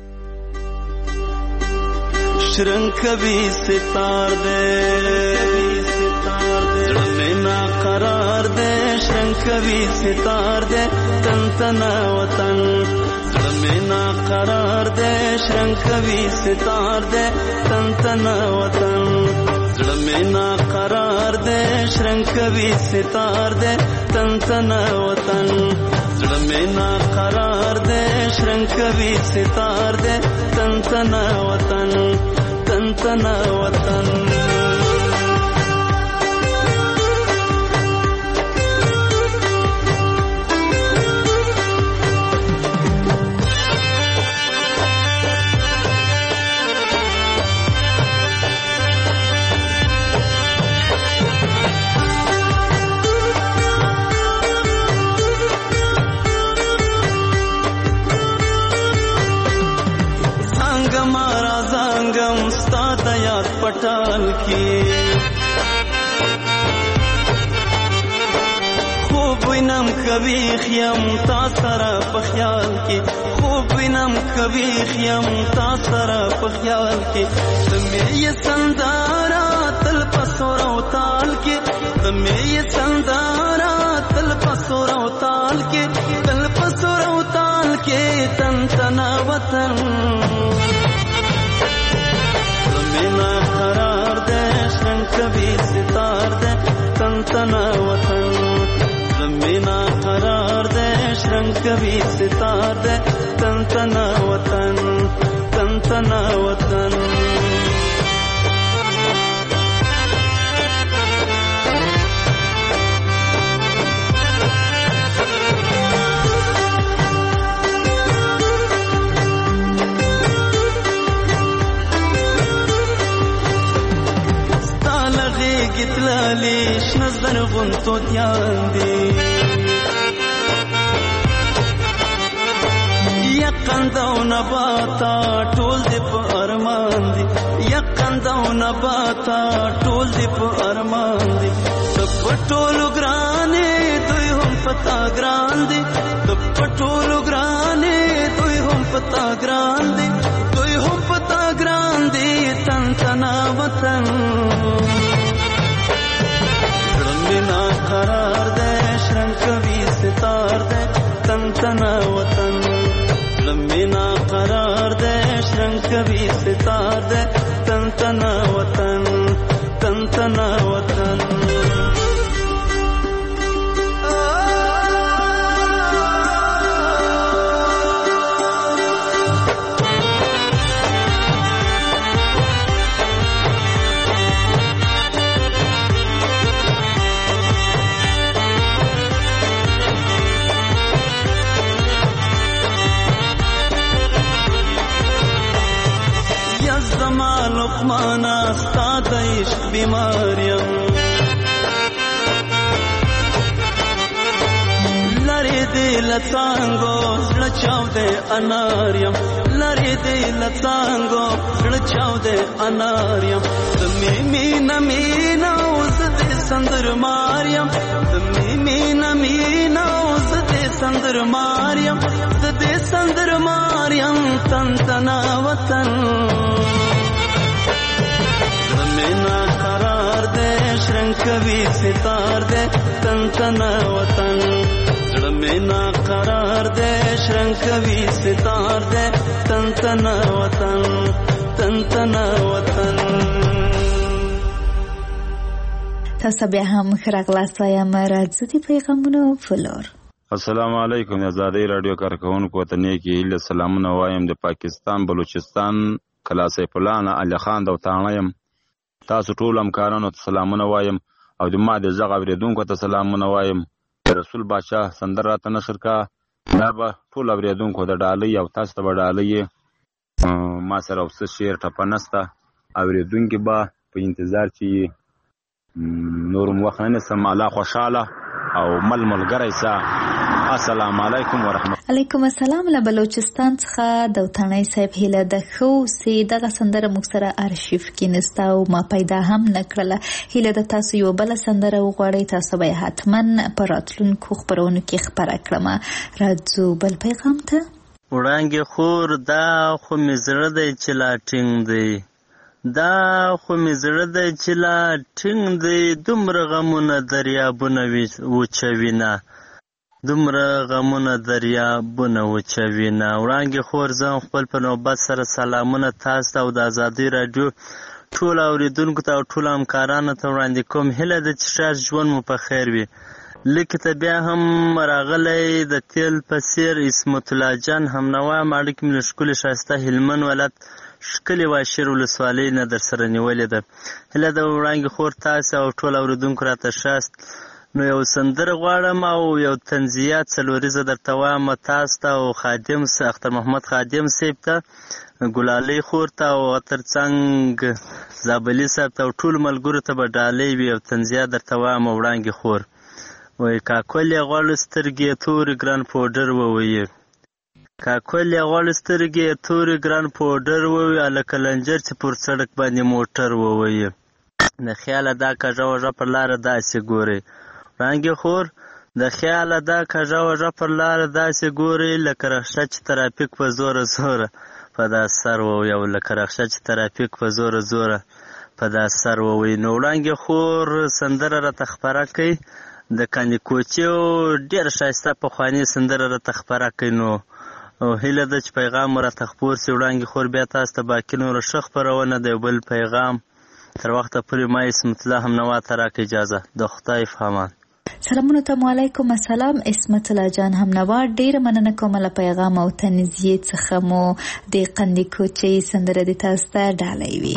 [SPEAKER 11] شرنگ کبھی ستار دے زړه مې نا قرار دے، شرنگ کبھی ستار دے تن تنا وطن، زړه مې نا قرار دے، شرنگ کبھی ستار دے تن تنا وطن، زړه مې نا قرار دے، شرنگ کبھی ستار دے تن تنا وطن، زړه مې نا قرار دے، شرنگ کبھی ستار دے تن تنا وطن، تن تنا وطن. پټال کې خوب وینم کبھی خیم تا سره په خیال کې، خوب وینم کبھی خیم تا سره په خیال کې، تمې یې سندارا تل پسور او تال کې، تمې یې سندارا تل پسور او تال کې، تل پسور او تال کې تن تنا وطن، مینا قرار دے، شرنگ کبھی ستار دے تن تنا وطن، مینا قرار دے، شرنگ کبھی ستار دے تن تنا وطن، تن تنا وطن. گتلالی شنزدر غنتو دیان دی یقندو نباتا ټول دی په ارمان دی، یقندو نباتا ټول دی په ارمان دی، تب ټولو ګرانې دوی هم پتا ګران دی، تب ټولو ګرانې دوی هم پتا ګران دی، دوی هم پتا ګران دی، تن تنا وطن، مینا قرار دے، شرنگ کبھی ستار دے تن تنا وطن، مینا قرار دے، شرنگ کبھی ستار دے تن تنا وطن، تن تنا وطن. لقمانا ستا د عشق بیماریم، لری دی لڅانګو زړه چاودې اناریم، لری دی لڅانګو زړه چاودې اناریم، تمې مینا مینا اوس دې سندر ماریم، تمې مینا مینا اوس دې سندر ماریم، دې سندر ماریم، تن تنا وطن، مینا قرار دے، شرنگ کبھی ستار دے تن تنا وطن، مینا قرار دے، شرنگ کبھی ستار دے تن تنا وطن، تن تنا وطن.
[SPEAKER 4] تاسو بیا هم ښه راغلاست وایم. راځو د پیغامونو فلور.
[SPEAKER 16] السلام علیکم. آزادۍ رادیو کارکونکو ته نیکی هیله سلامونه وایم. د پاکستان بلوچستان کلا سیف الله علي خان د وطن یم. تاسو ټول همکارانو ته سلامونه وایم او د ما د غږ اوریدونکو ته سلامونه وایم. رسول بادشاہ سندر راته نشر کا دا به ټول اوریدونکو د ډالۍ او تاسو ته ډالۍ ما سره اوس شعر ټپه نسته، اوریدونکي به په انتظار چې نورم وخت نه سم الله خوشاله او ملګری سه. السلام علیکم ورحمت.
[SPEAKER 4] علیکم السلام. له بلوچستان څخه د وطنۍ صاحب هیله د خو سي دغه سندره موږ سره ارشیف کې نستا او ما پیدا هم نکړله. هیله د تاسو یو بل سندره وغواړئ، تاسو به حتما په راتلونکو خبرونو کې خبره کړم. راځو بل پیغام ته.
[SPEAKER 17] وړانګې خور دا خو مې زړه دی چې لا ټینګ دی، دا خو مې زړه دی چې لا ټینګ دی، دومره غمونه دریابونه وچوینه، دومره غمونه دریابونه وچوینه. وړانګې خور زه خپل په نوبت سره سلامونه تاسو ته او د ازادۍ راډیو ټول اوریدونکو ته او ټول همکارانو ته وړاندې کوم. هیله ده چې ښه ژوند مو په خیر وي. لیک ته بیا هم راغلی د تیل په څیر اسمت الله جان همنوا اړیکې مې له ښکلي ښایسته هلمند ولایت ښکلې واشیر ولسوالۍ نه در سره نیولې ده. هیله ده وړانګې خور تاسو او ټول اوریدونکو راته ښاست. نو یو سندره غواړم او یو تنزیه څلوریزه درته وایم تاسو ته او خادم اختر محمد خادم صاحب ته، ګلالۍ خور ته او ترڅنګ زابلي صاحب ته او ټولو ملګرو ته به ډالۍ وي. یو تنزیه درته وایم وړانګې خور. وایي کاکل یې غوړ سترګې تورې ګران پوډر ووایي، کاکل یې غوړ سترګې تورې ګران پوډر ووایي، هلکه لنجر چې پر سړک باندې موټر ووایي، د خیاله دا کږه وږه پر لاره داسې ګورئ. وړانګې خور د خیاله دا کږه وږه پر لاره داسې ګورئ، لکه رخشه چې ترافیک په زوره زوره په دا سر ووایي، او لکه رخشه چې ترافیک په زوره زوره په دا سر ووایي. نو وړانګې خور سندره راته خپره کوي د کاندي کوچیو ډېره ښایسته پخوانۍ سندره راته خپره کوي. نو هیله ده چې پیغام مو راته خپور سي. وړانګې خور بیا تاسو ته باقي نوره ښه خپرونه د یو بل پیغام تر وخته پورې ما اسمت الله همنوا ته راکړه اجازه. د خدای په امان.
[SPEAKER 4] سلامونه ته. وعلیکم السلام. اسمت الله جان همنوا ډېره مننه کوم له پیغام او تنزیې څخه مو د قندي کوچۍ سندره د تاسو ته ډالۍ وي.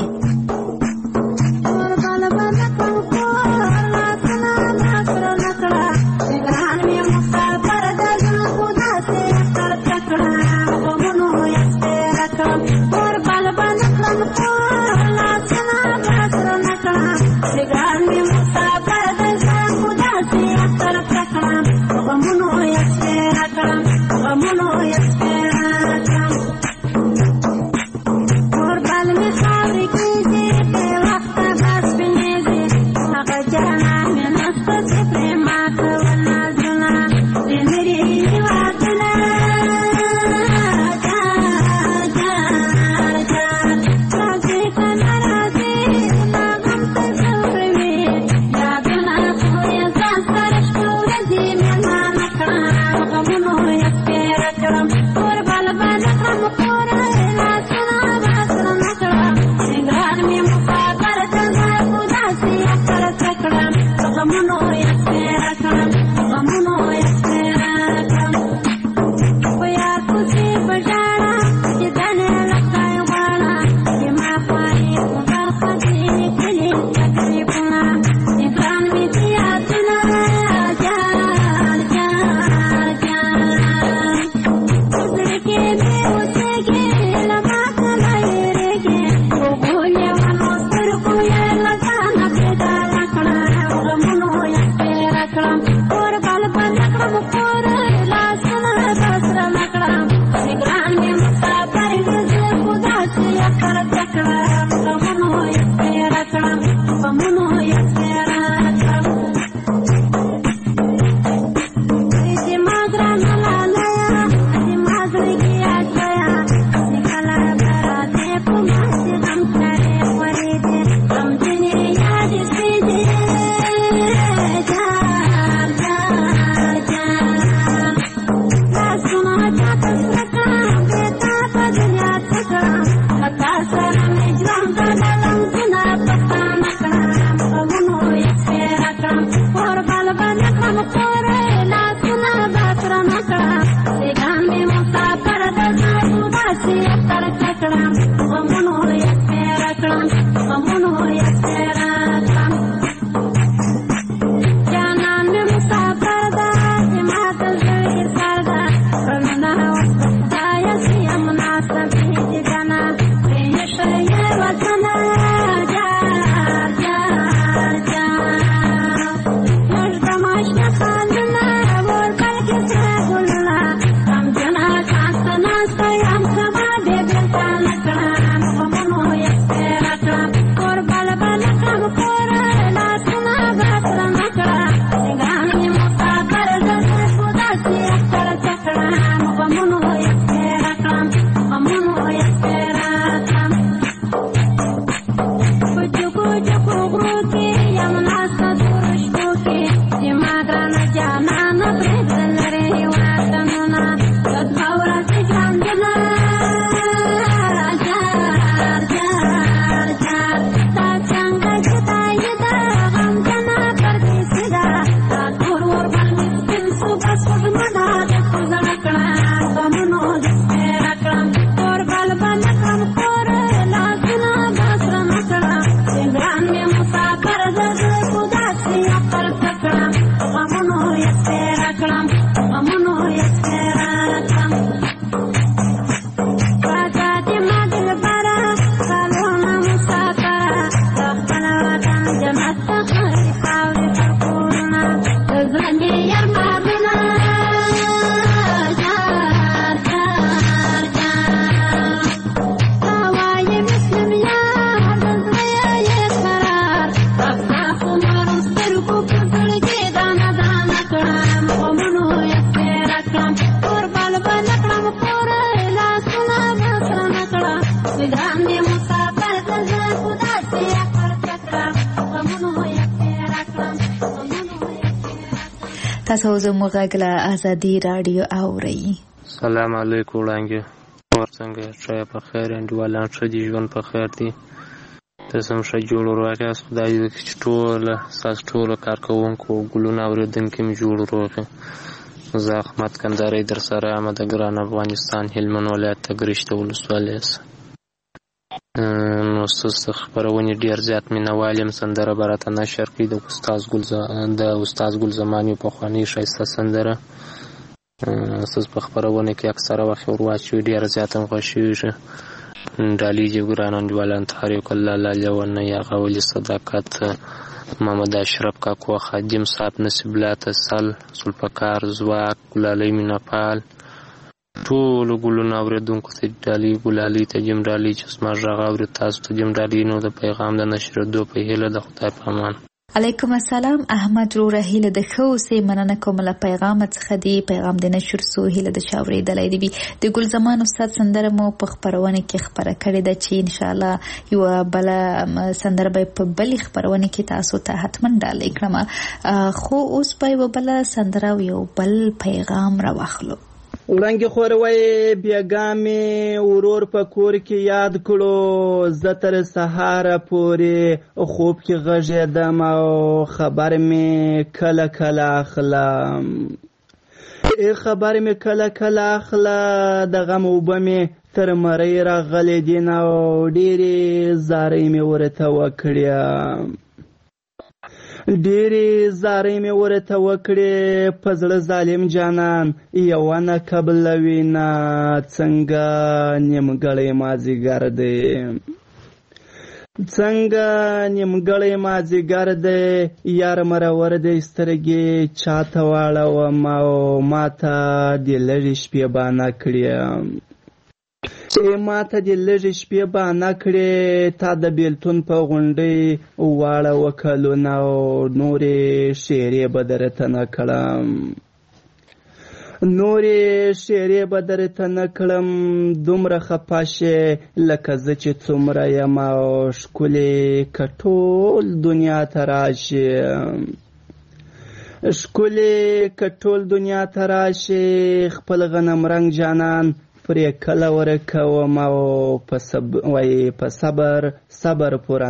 [SPEAKER 4] تاسو زموږ غږ له ازادي رادیو اورئ.
[SPEAKER 12] سلام علیکم وړانګې ورڅنګه ښه په خیر انډیوالان ښه دي ژوند په خیر دي تاسو هم ښه جوړ روغ یاست خدای دې وکړي چې ټوله ستاسو ټوله کارکوونکو ګلونه اورېدونکي مې جوړ روغ وي. زه احمد کندهاري در سره یم د ګران افغانستان هلمند ولایت ته ګرشته ولسوالۍ څخه. نو ستاسو د خپرونې ډېر زیات مینوال یم. سندره به راته نشر کړي د استاد ګل زماني پخوانۍ ښایسته سندره ستاسو په خپرونه کې اکثره وخت ورواچوي ډېره زیاته م خوښېږي. ډالۍ دې ګرانو انډیوالانو ته هر یو کله لاله ونه یاغه ولي صداقت محمد اشرف کاکو خادم صاحب نصیب الله تسل سلپکار ځواک ګلالۍ مینهپال ټولو ګلونو اورېدونکو ته ډالۍ ګلالۍ ته جیم ډالۍ چې زما غږ اوري تاسو ته جیم ډالۍ نو د پیغام د نشرېدو په هیله د خدای په امان.
[SPEAKER 4] علیکم السلام احمد وروره هیله د ښه اوسې مننه کوم له پیغام څخه دی پیغام د نشر سو هیله د چا اورېدلی دی د ګل زمان استاد سندره مو په خپرونه کې خپره کړې ده چې انشاءالله یوه بله سندره به په بلې خپرونه کې تاسو ته حتما ډالۍ کړم. خو اوس به یوه بله سندره او یو بل پیغام راواخلو.
[SPEAKER 18] وړانګې خوروی بیګا مې ورور په کور کې یاد کړو زه تر سهاره پورې خوب کې غږېدم او خبر مې کله کله اخلم خبر مې کله کله اخله د غم اوبه مې تر مرۍ راغلې دي او ډېرې زارۍ مې ورته وکړې په زړه ظالم جانان یوه نه قبلوي نه څنګه نیمګړی مازدیګر دی یار مرور دی سترګې چاته واړوم او ماته دې لږې شپې بانه کړې تا د بیلتون په غونډۍ واړه وکلونه او نورې شعرې به درته نه کړم دومره خفه شې لکه زه چې څومره یم او ښکلې که ټول دنیا ته راشې خپل غنم رنګ جانان پرې کله ورکوم او په صبر پوره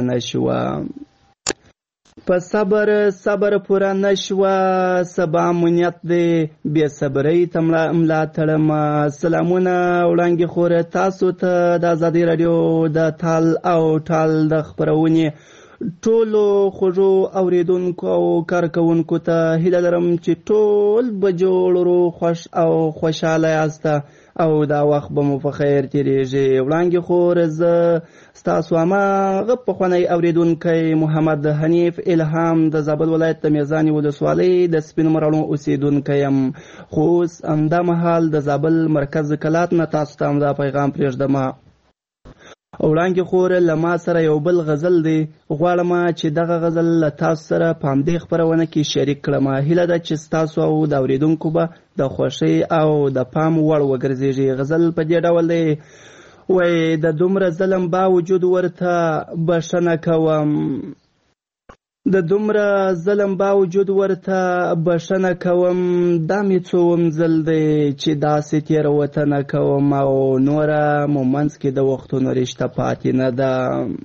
[SPEAKER 18] نه شوه سبا امنیت دی بې صبرۍ ته ملا تړم. سلامونه وړانګې خوره تاسو ته د ازادۍ راډیو د تال او ټال د خپرونې ټولو خوږو اورېدونکو او کارکوونکو ته هیله لرم چې ټول به جوړ روغ خوښ او خوشحاله یاسته او دا وخت به مو په خیر تېرېږي. وړانګې خور زه ستاسو هماغه پخوانی اورېدونکی محمد حنیف الهام د زابل ولایت د میزانې ولسوالۍ د سپینو مرغلرو اوسېدونکی یم خو اوس همدا مهال د زابل مرکز کلات نه تاسو ته همدا پیغام پرېږدم. وړانګې خور له ما سره یو بل غزل دی، غواړم چې دغه غزل له تاسو سره په همدې خپرونه کې شریک کړم. هیله ده چې ستاسو او د اورېدونکو به د خوښۍ او د پام وړ وګرځېږي. غزل په دې ډول دی، وای د دومره ظلم باوجود ورته بښنه کوم، د دومره ظلم باوجود ورته بښنه کوم، دا مې څوم ځل دی چې داسې تېروتنه کوم، او نوره مو منځ کې د وختونو رشته پاتې نه ده.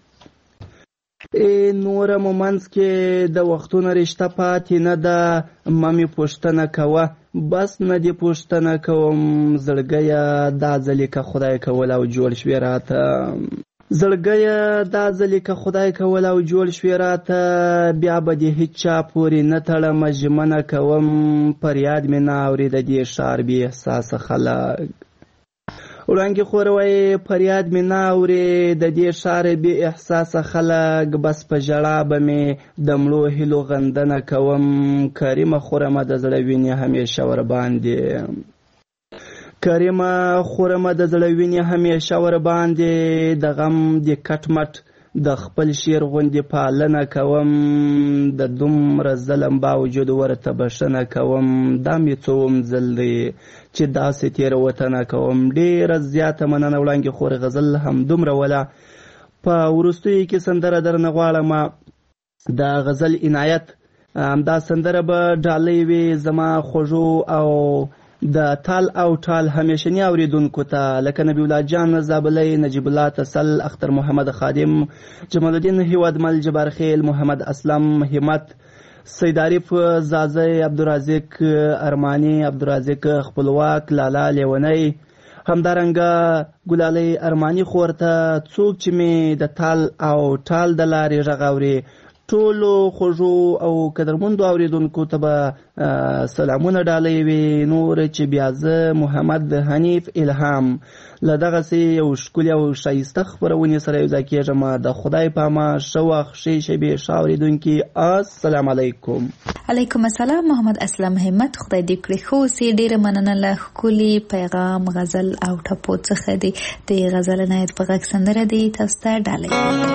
[SPEAKER 18] نوره مو منځ کې د وختونو رشته پاتې نه ده، مه مې پوښتنه کوه بس نه دې پوښتنه کوم، زړګیه دا ځلې که خدای کول او جوړ شوې راته، زړګیه دا ځلې که خدای کول او جوړ شوې راته، بیا به دې هیڅ چا پورې نه تړم، ژمنه کوم فریاد مې نه اوري د دې ښار بې احساسه خلک. وړانګې خور وایي فریاد مې نه اوري د دې ښار بې احساسه خلک، بس په ژړا به مې د مړو هیلو غندنه کوم، کریمه خورمه د زړه وینې همیشه ورباندې، کریمه خورمه د زړه وینې همیشه ورباندې، د غم د کټ مټ د خپل شعر غوندې پالنه کوم، د دومره ظلم باوجود ورته بښنه کوم، دا مې څوم ځل دی چې داسې تېروتنه کوم. ډېره زیاته مننه وړانګې خور، غزل همدومره وله. په وروستیو کې سندره درنه غواړم، د غزل عنایت همدا سندره به ډالۍ وي زما خوږو او د تال او ټال همیشنی اوریدونکو ته، لکه نبی الله جان زابلی، نجیب الله تسل، اختر محمد خادم، جمال الدین هیوادمل، جبار خیل، محمد اسلم، همت، سید عارف زازی، عبدالرازق ارمانی، عبدالرازق خپلواک، لالا لیونی، همدارنګه ګلالی ارمانی خور ته، څوک چې مې د تال او ټال د لارې غږ اوري، ټولو خوږو او قدرمندو اوریدونکو ته به سلامونه ډالۍ وي. نور چې بیا زه محمد حنیف الهام له دغسې یو ښکلي او ښایسته خپرونې سره یو ځای کېږم. د خدای په امان، ښه وخت، ښې شېبې، ښه اورېدونکي، السلام علیکم.
[SPEAKER 4] علیکم السلام. محمد اسلم همت، خدای دې کړي ښه اوسې. ډېره مننه له ښکلي پیغام، غزل او ټپو څخه دی. د غزل عنایت په غږ سندره دی تاسو ته ډالۍ.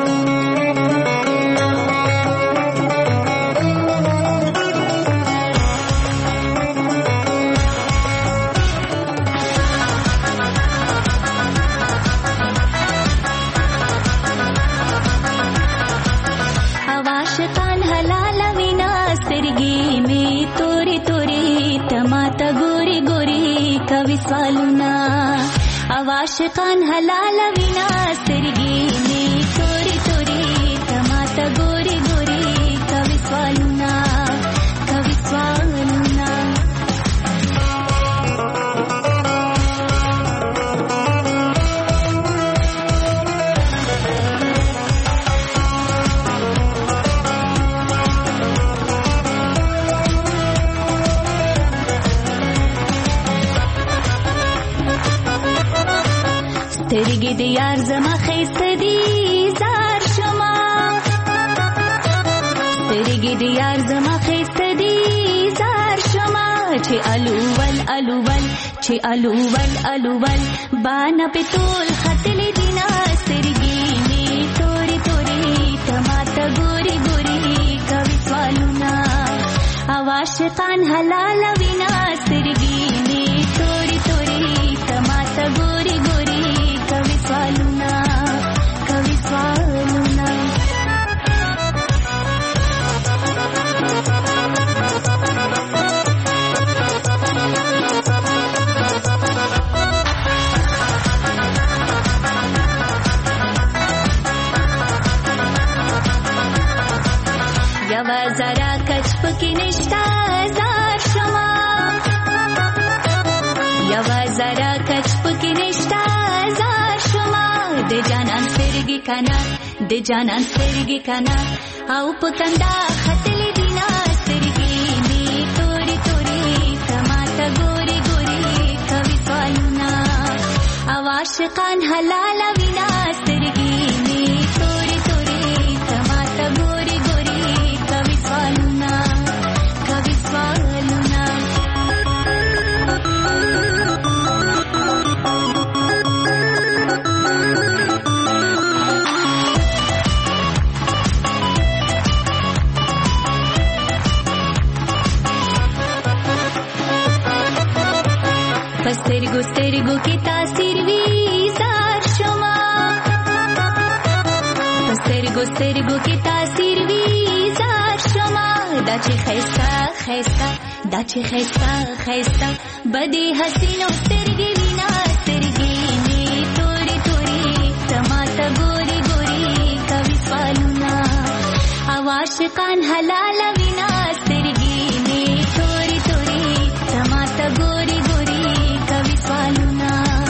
[SPEAKER 19] عاشقان حلال وینا سترګې می توري توري، تماته ګوري ګوري، کوي سوالونه کوي سوالونه. سترګې د یار زما ښایسته دي زار شما، سترګې د یار زما ښایسته دي زار شما، چې الوول الوول چې الوول الوول بانا په ټول ختلې دي نا سترګې مې تورې تورې، تماته ګوري ګوري، کوي سوالونه. او عاشقان حلال وینا سترګې مې تورې تورې، تماته ګوري ګوري، کوي سوالونه کوي سوالونه. یوه زرا کچ پکې نشته زار شما، یوه زرا کچ پکې نشته زار شما، د جانان سترګې کنا د جانان سترګې کنا، او په کندا ختلې دي نا سترګې مې تورې تورې، تماته ګوري ګوري، کوي سوالونه. او عاشقان حلال وینا سترګې مې تورې تورې، تماته ګوري ګوري، کوي سوالونه کوي سوالونه. سترګو سترګو کې تاثیر وی زار شما سترګو سترګو کې تاثیر وی زار شما دا چې خیستا خیستا دا چې خیستا خیستا بدی حسینو سترګې وینا سترګې می توري توري تماته ګوري ګوري کوي سوالونه او عاشقان حلال وینا سترګې می توري توري تماته ګوري ګوري کوي سوالونه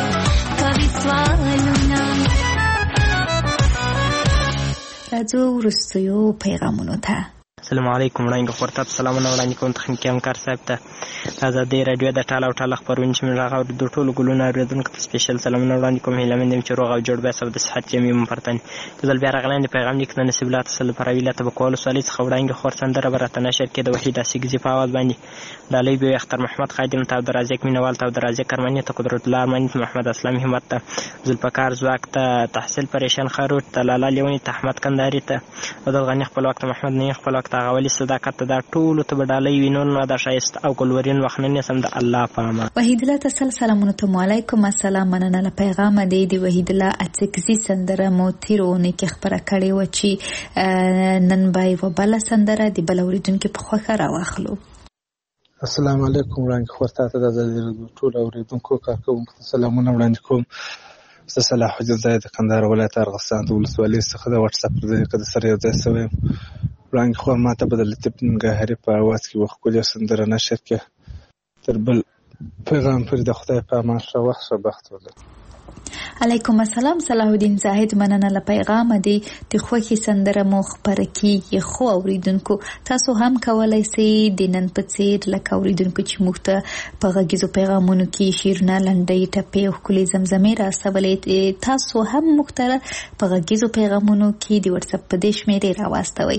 [SPEAKER 4] راځو وروستیو پیغامونو ته.
[SPEAKER 20] السلام علیکم وړاندې خورته سلامونه وړاندې کوم تخنیکي همکار صاحب ته آزادۍ راډیو د ټال او ټال خپرونې چې موږ راغو د ټولو ګلونو اورېدونکو ته سپیشل سلامونه وړاندې کوم هیله مند یم چې روغ او جوړ به سب د صحت جمعي مفرتن که ځل بیا راغلی د پیغام لیک د نصیب الله تصل پروي له تبکول سوالي څخه وړاندې خور سندره برته نشر کې د وحید اسیګزي په आवाज باندې ډالۍ به اختر محمد خادم ته عبد الرزاق مینوال ته عبد الرزاق کرمانی ته قدرت الله ارمانی ته محمد اسلام همت ته ذوالفقار زواک ته تحصیل پریشان خاروت ته لالا لیونی ته احمد کندهاری ته عبد الغنی خپل وخت محمد نه خپل وخت غولی صداقت ته دا ټول ته ډالۍ وینول نو دا شایست او ګلورین وخننه سم د الله پامه.
[SPEAKER 4] وحید الله تسل سلامونه علیکم السلام مننه له پیغام دی وحید الله اڅکزي سندره مو تیرونه کې خبره کړې و چې نن بای و بل سندره دی بل اوریدونکو په خوخه راوخلو.
[SPEAKER 14] السلام علیکم وړاندې خورته ته د ټول اوریدونکو کارکونکو سلامونه وړاندې کوم. زه صلاح الدین زاید د کندهار ولایت ارغستان د ولسوالۍ څخه د واتس اپ د سره یو ځای سوی وړاندې خو ماته بدل لطیف نګهري په आवाज کې وخت کولې سندره نشر کې تر بل پیغام پر د خدای په امان شو وخت بخت ولر.
[SPEAKER 4] علیکم السلام صلاح الدین زاهد مننه له پیغام دی د خوخي سندره مو خبره کیږي خو اوریدونکو تاسو هم کولای شئ د نن په څیر لکه اوریدونکو چې مخته په غږیزو پیغامونو کې شیرنا لنډۍ ټپې او کلی زمزمې را سوالې تاسو هم مخته په غږیزو پیغامونو کې د واتس اپ په دې شمیرې راوستوي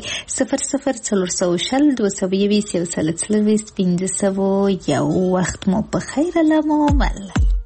[SPEAKER 4] 0040203015 یو وخت مو په خیر لمومل.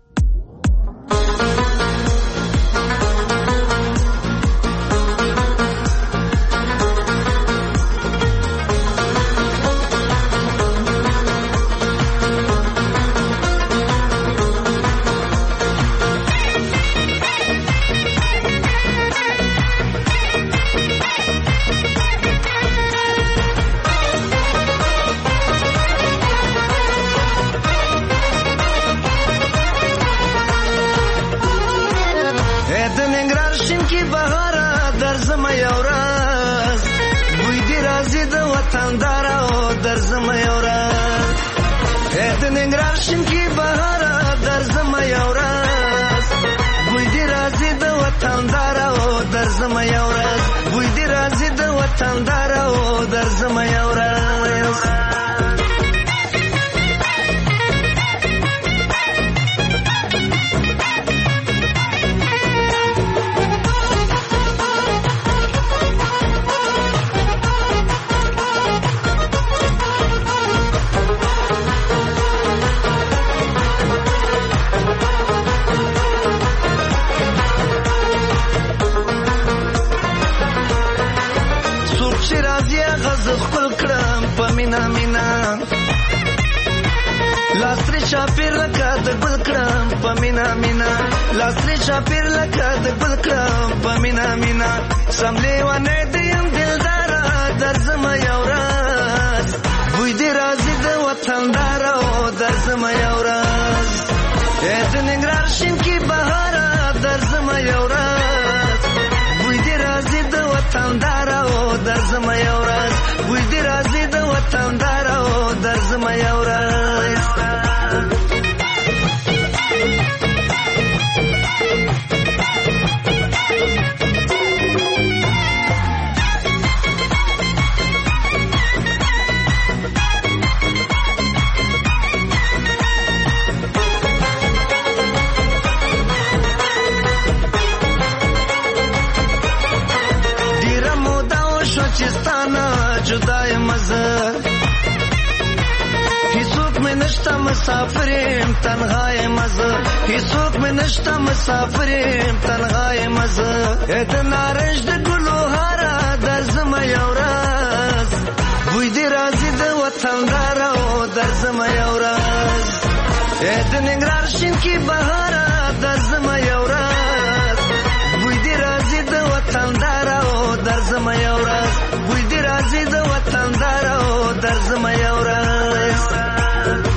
[SPEAKER 9] مسافریم تنهای مزه هیڅوک مې نشته مسافریم تنهای مزه د نارنج د ګلو هاره درځم یو ورځ بوی دې راځي د وطندار او درځم یو ورځ د ننګرهار پرشین کې بهاره درځم یو ورځ بوی دې راځي د وطندار او درځم یو ورځ بوی دې راځي د وطندار او درځم یو ورځ